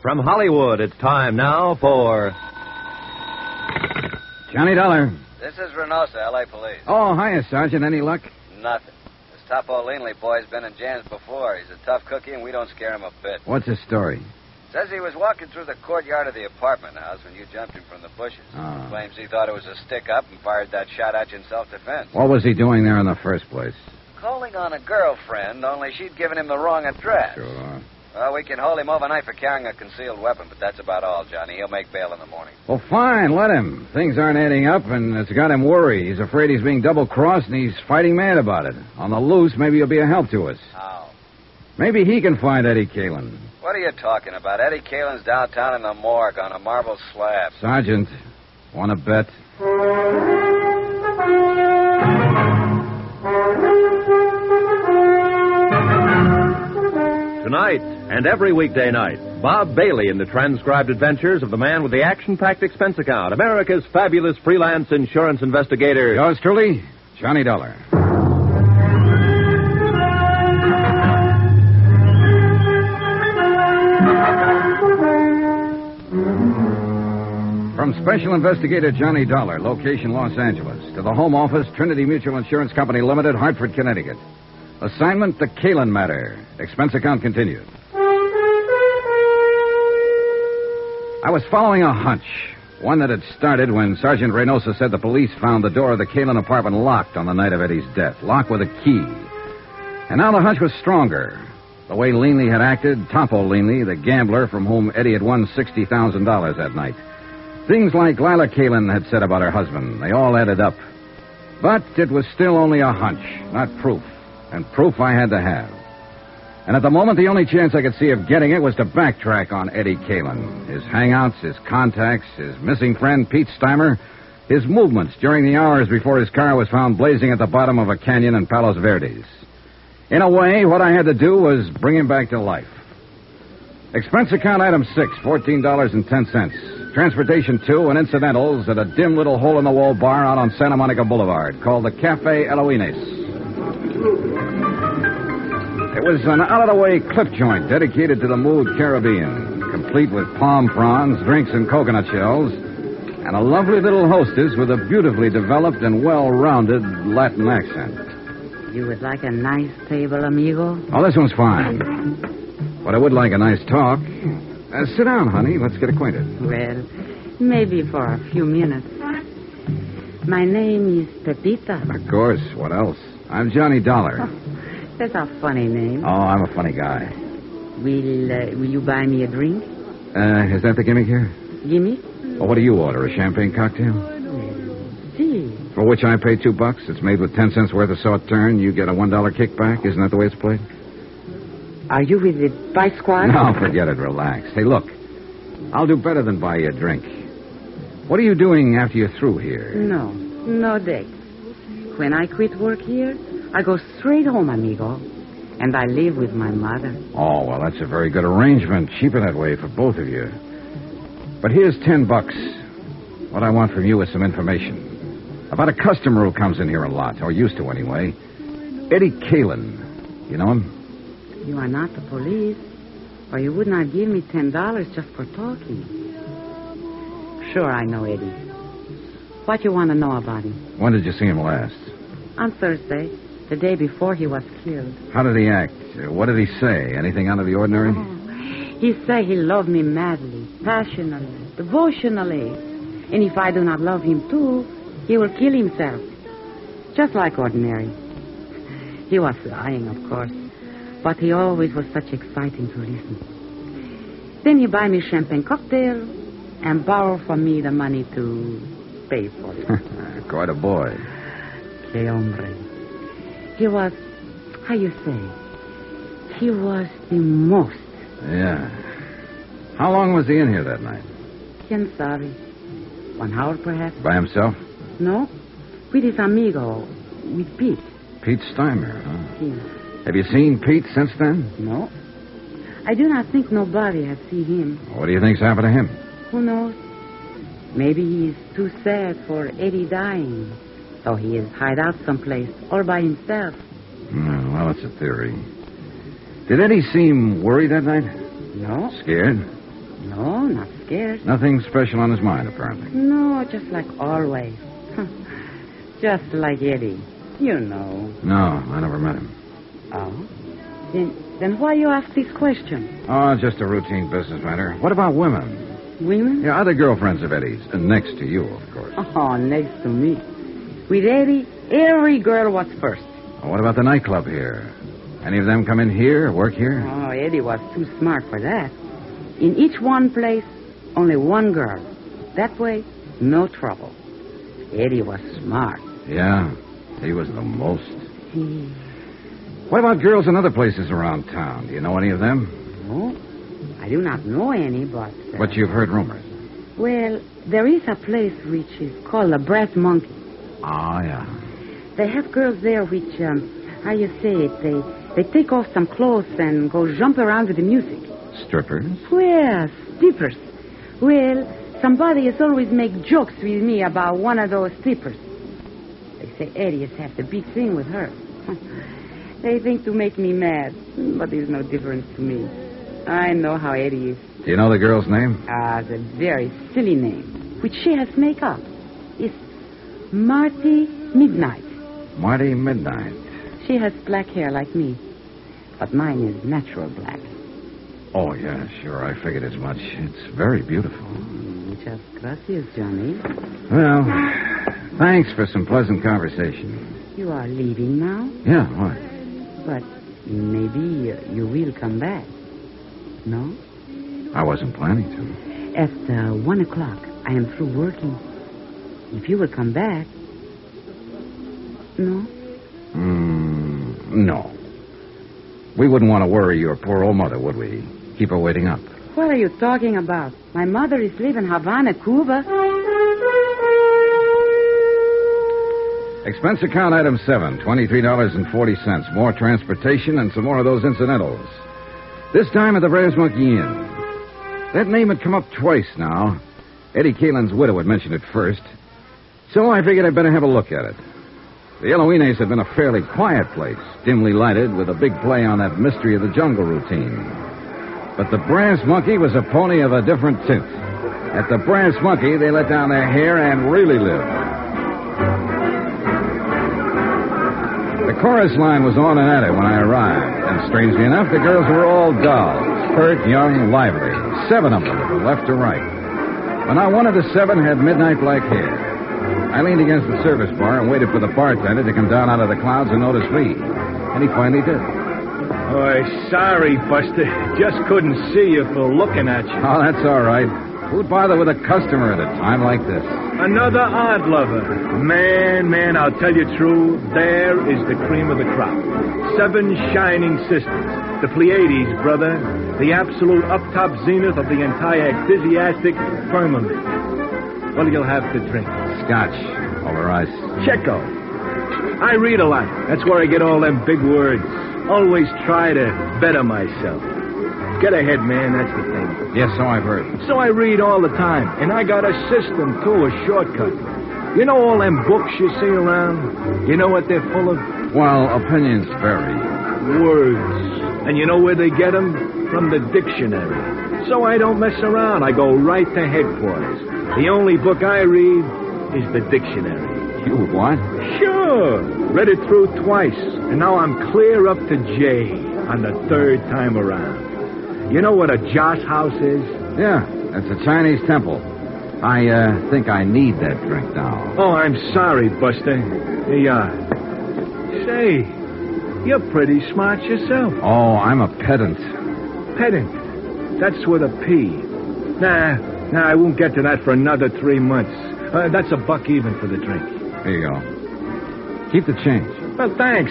From Hollywood, it's time now for... Johnny Dollar. This is Reynosa, L.A. Police. Oh, hiya, Sergeant. Any luck? Nothing. This Topo Leanley boy's been in jams before. He's a tough cookie, and we don't scare him a bit. What's his story? Says he was walking through the courtyard of the apartment house when you jumped him from the bushes. Oh. Claims he thought it was a stick-up and fired that shot at you in self-defense. What was he doing there in the first place? Calling on a girlfriend, only she'd given him the wrong address. Sure. Well, we can hold him overnight for carrying a concealed weapon, but that's about all, Johnny. He'll make bail in the morning. Well, fine. Let him. Things aren't adding up, and it's got him worried. He's afraid he's being double-crossed, and he's fighting mad about it. On the loose, maybe he'll be a help to us. How? Maybe he can find Eddie Kalin. What are you talking about? Eddie Kalin's downtown in the morgue on a marble slab. Sergeant, want to bet? Tonight and every weekday night, Bob Bailey in the transcribed adventures of the man with the action-packed expense account, America's fabulous freelance insurance investigator. Yours truly, Johnny Dollar. From Special Investigator Johnny Dollar, location Los Angeles, to the Home Office, Trinity Mutual Insurance Company Limited, Hartford, Connecticut. Assignment, the Kalin matter. Expense account continued. I was following a hunch, one that had started when Sergeant Reynosa said the police found the door of the Kalin apartment locked on the night of Eddie's death, locked with a key. And now the hunch was stronger. The way Leanley had acted, Topo Leanley, the gambler from whom Eddie had won $60,000 that night. Things like Lila Kalin had said about her husband, they all added up. But it was still only a hunch, not proof. And proof I had to have. And at the moment, the only chance I could see of getting it was to backtrack on Eddie Kalin. His hangouts, his contacts, his missing friend, Pete Steimer, his movements during the hours before his car was found blazing at the bottom of a canyon in Palos Verdes. In a way, what I had to do was bring him back to life. Expense account item 6, $14.10. Transportation 2 and incidentals at a dim little hole-in-the-wall bar out on Santa Monica Boulevard called the Cafe Eloines. It was an out-of-the-way clip joint dedicated to the mood Caribbean, complete with palm fronds, drinks, and coconut shells, and a lovely little hostess with a beautifully developed and well-rounded Latin accent. You would like a nice table, amigo? Oh, this one's fine. But I would like a nice talk. Sit down, honey. Let's get acquainted. Well, maybe for a few minutes. My name is Pepita. Of course. What else? I'm Johnny Dollar. Oh, that's a funny name. Oh, I'm a funny guy. Will you buy me a drink? Is that the gimmick here? Gimme? Well, what do you order? A champagne cocktail? See. For which I pay $2. It's made with 10 cents worth of sauterne. You get a $1 kickback. Isn't that the way it's played? Are you with the Vice Squad? No, forget it. Relax. Hey, look. I'll do better than buy you a drink. What are you doing after you're through here? No dates. When I quit work here, I go straight home, amigo. And I live with my mother. Oh, well, that's a very good arrangement. Cheaper that way for both of you. But here's $10. What I want from you is some information about a customer who comes in here a lot, or used to anyway. Eddie Kalin. You know him? You are not the police, or you would not give me $10 just for talking. Sure, I know Eddie. What you want to know about him? When did you see him last? On Thursday, the day before he was killed. How did he act? What did he say? Anything out of the ordinary? Oh, he said he loved me madly, passionately, devotionally. And if I do not love him too, he will kill himself. Just like ordinary. He was lying, of course. But he always was such exciting to listen. Then he buy me champagne cocktail and borrow from me the money to pay for it. Quite a boy. Que hombre. He was, how you say, he was the most. Yeah. How long was he in here that night? Quien sabe? 1 hour, perhaps? By himself? No. With his amigo, with Pete. Pete Steimer, huh? Yes. Have you seen Pete since then? No. I do not think nobody has seen him. What do you think's happened to him? Who knows? Maybe he's too sad for Eddie dying. So he is hide out someplace, all by himself. Well, that's a theory. Did Eddie seem worried that night? No. Scared? No, not scared. Nothing special on his mind, apparently. No, just like always. Just like Eddie. You know. No, I never met him. Oh? Then why you ask these questions? Oh, just a routine business matter. What about women? Women? Yeah, other girlfriends of Eddie's. And next to you, of course. Oh, next to me. With Eddie, every girl was first. Well, what about the nightclub here? Any of them come in here, work here? Oh, Eddie was too smart for that. In each one place, only one girl. That way, no trouble. Eddie was smart. Yeah, he was the most. What about girls in other places around town? Do you know any of them? No, I do not know any, but... But you've heard rumors. Well, there is a place which is called the Brass Monkey. Ah, yeah. They have girls there which, how you say it, they take off some clothes and go jump around with the music. Strippers? Well, strippers. Well, somebody has always make jokes with me about one of those strippers. They say Eddie has had the big thing with her. They think to make me mad, but there's no difference to me. I know how Eddie is. Do you know the girl's name? It's a very silly name, which she has make up. It's Marty Midnight. Marty Midnight. She has black hair like me, but mine is natural black. Oh, yeah, sure. I figured as much. It's very beautiful. Muchas gracias, Johnny. Well, thanks for some pleasant conversation. You are leaving now? Yeah, what? But maybe you will come back. No? I wasn't planning to. At 1 o'clock, I am through working. If you will come back... No? No. We wouldn't want to worry your poor old mother, would we? Keep her waiting up. What are you talking about? My mother is living in Havana, Cuba. Expense account item 7, $23.40. More transportation and some more of those incidentals. This time at the Brass Monkey Inn. That name had come up twice now. Eddie Kalin's widow had mentioned it first. So I figured I'd better have a look at it. The Eloines had been a fairly quiet place, dimly lighted with a big play on that mystery of the jungle routine. But the Brass Monkey was a pony of a different tint. At the Brass Monkey, they let down their hair and really lived. The chorus line was on and at it when I arrived, and strangely enough, the girls were all dolls, pert, young, lively, 7 of them from left to right. But now one of the 7 had midnight black hair. I leaned against the service bar and waited for the bartender to come down out of the clouds and notice me. And he finally did. Oh, sorry, Buster. Just couldn't see you for looking at you. Oh, that's all right. Who'd bother with a customer at a time like this? Another art lover. Man, I'll tell you true, there is the cream of the crop. 7 shining sisters. The Pleiades, brother. The absolute up-top zenith of the entire ecclesiastic firmament. What do you have to drink? Scotch over ice. Checo. I read a lot. That's where I get all them big words. Always try to better myself. Get ahead, man, that's the thing. Yes, so I've heard. So I read all the time, and I got a system, too, a shortcut. You know all them books you see around? You know what they're full of? Well, opinions vary. Words. And you know where they get them? From the dictionary. So I don't mess around. I go right to headquarters. The only book I read is the dictionary. You what? Sure. Read it through twice. And now I'm clear up to J on the 3rd time around. You know what a joss house is? Yeah, it's a Chinese temple. I think I need that drink now. Oh, I'm sorry, Buster. Here you are. Say, you're pretty smart yourself. Oh, I'm a pedant. Pedant. That's with a P. Nah, I won't get to that for another 3 months. That's a buck even for the drink. Here you go. Keep the change. Well, thanks.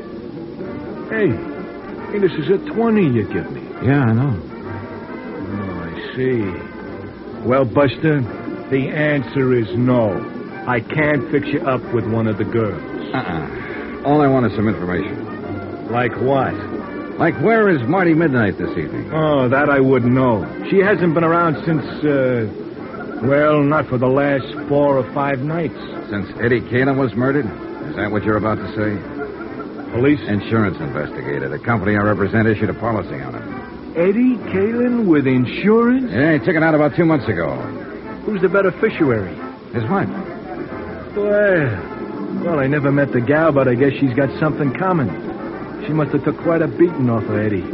Hey, this is a 20 you give me. Yeah, I know. Oh, I see. Well, Buster, the answer is no. I can't fix you up with one of the girls. All I want is some information. Like what? Like, where is Marty Midnight this evening? Oh, that I wouldn't know. She hasn't been around since, well, not for the last 4 or 5 nights. Since Eddie Kalin was murdered? Is that what you're about to say? Police? Insurance investigator. The company I represent issued a policy on him. Eddie Kalin with insurance? Yeah, he took it out about 2 months ago. Who's the beneficiary? His wife. Well, I never met the gal, but I guess she's got something coming. She must have took quite a beating off of Eddie.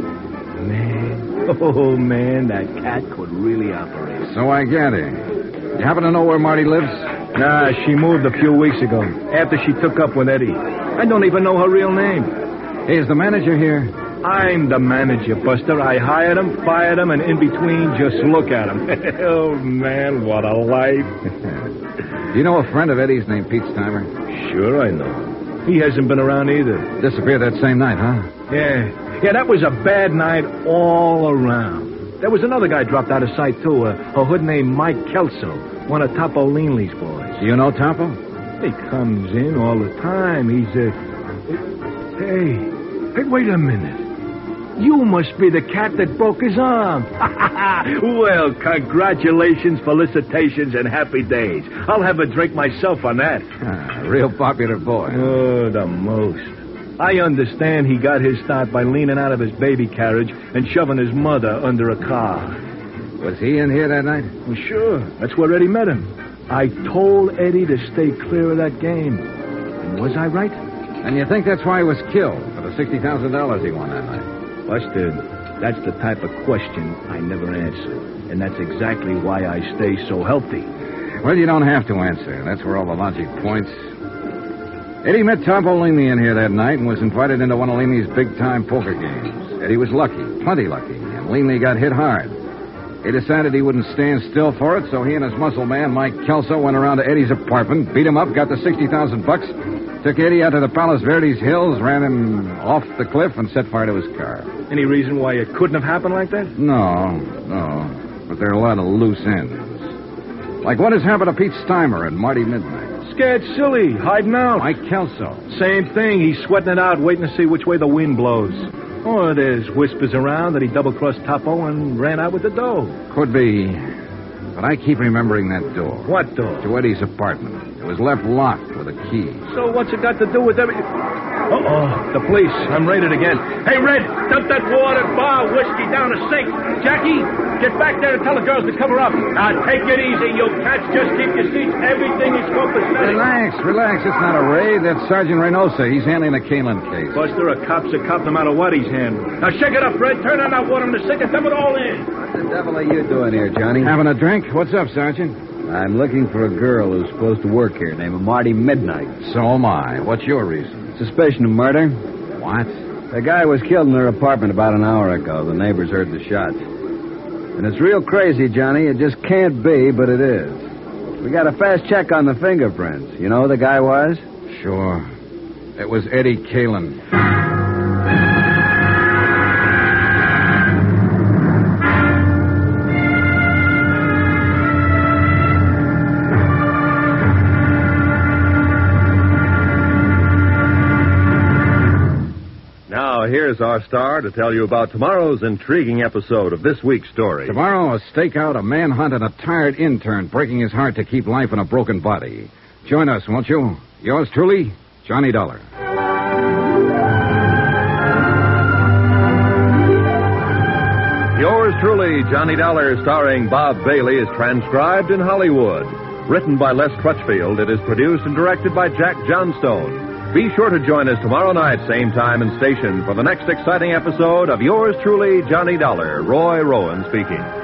Man, that cat could really operate. So I gather. You happen to know where Marty lives? Nah, she moved a few weeks ago, after she took up with Eddie. I don't even know her real name. Hey, is the manager here? I'm the manager, Buster. I hired him, fired him, and in between, just look at him. Oh, man, what a life. Do you know a friend of Eddie's named Pete Steimer? Sure, I know. He hasn't been around either. Disappeared that same night, huh? Yeah, that was a bad night all around. There was another guy dropped out of sight, too, a hood named Mike Kelso, one of Topo Leanley's boys. Do you know Topo? He comes in all the time. He's Hey, wait a minute. You must be the cat that broke his arm. Well, congratulations, felicitations, and happy days. I'll have a drink myself on that. Real popular boy. Oh, the most. I understand he got his start by leaning out of his baby carriage and shoving his mother under a car. Was he in here that night? Well, sure. That's where Eddie met him. I told Eddie to stay clear of that game. And was I right? And you think that's why he was killed, for the $60,000 he won that night? Buster, that's the type of question I never answer. And that's exactly why I stay so healthy. Well, you don't have to answer. That's where all the logic points. Eddie met Topo Leanley in here that night and was invited into one of Leanley's big-time poker games. Eddie was lucky, plenty lucky, and Leanley got hit hard. He decided he wouldn't stand still for it, so he and his muscle man, Mike Kelso, went around to Eddie's apartment, beat him up, got the $60,000, took Eddie out to the Palos Verdes Hills, ran him off the cliff, and set fire to his car. Any reason why it couldn't have happened like that? No. But there are a lot of loose ends. Like what has happened to Pete Steimer and Marty Midnight. Scared silly, hiding out. Mike Kelso. Same thing. He's sweating it out, waiting to see which way the wind blows. Or there's whispers around that he double-crossed Topo and ran out with the dough. Could be. But I keep remembering that door. What door? To Eddie's apartment. It was left locked with a key. So what's it got to do with everything? Uh-oh, the police. I'm raided again. Hey, Red, dump that water, bar, whiskey down the sink. Jackie, get back there and tell the girls to cover up. Now, take it easy, you cats. Just keep your seats. Everything is copacetic. Relax. It's not a raid. That's Sergeant Reynosa. He's handling the Kalin case. Buster, a cop's a cop no matter what he's handling. Now, shake it up, Red. Turn on that water in the sink and dump it all in. What the devil are you doing here, Johnny? Having a drink? What's up, Sergeant? I'm looking for a girl who's supposed to work here named Marty Midnight. So am I. What's your reason? Suspicion of murder. What? The guy was killed in her apartment about an hour ago. The neighbors heard the shots. And it's real crazy, Johnny. It just can't be, but it is. We got a fast check on the fingerprints. You know who the guy was? Sure. It was Eddie Kalin. Here's our star to tell you about tomorrow's intriguing episode of this week's story. Tomorrow, a stakeout, a manhunt, and a tired intern breaking his heart to keep life in a broken body. Join us, won't you? Yours truly, Johnny Dollar. Yours truly, Johnny Dollar, starring Bob Bailey, is transcribed in Hollywood. Written by Les Crutchfield, it is produced and directed by Jack Johnstone. Be sure to join us tomorrow night, same time and station, for the next exciting episode of Yours truly, Johnny Dollar. Roy Rowan speaking.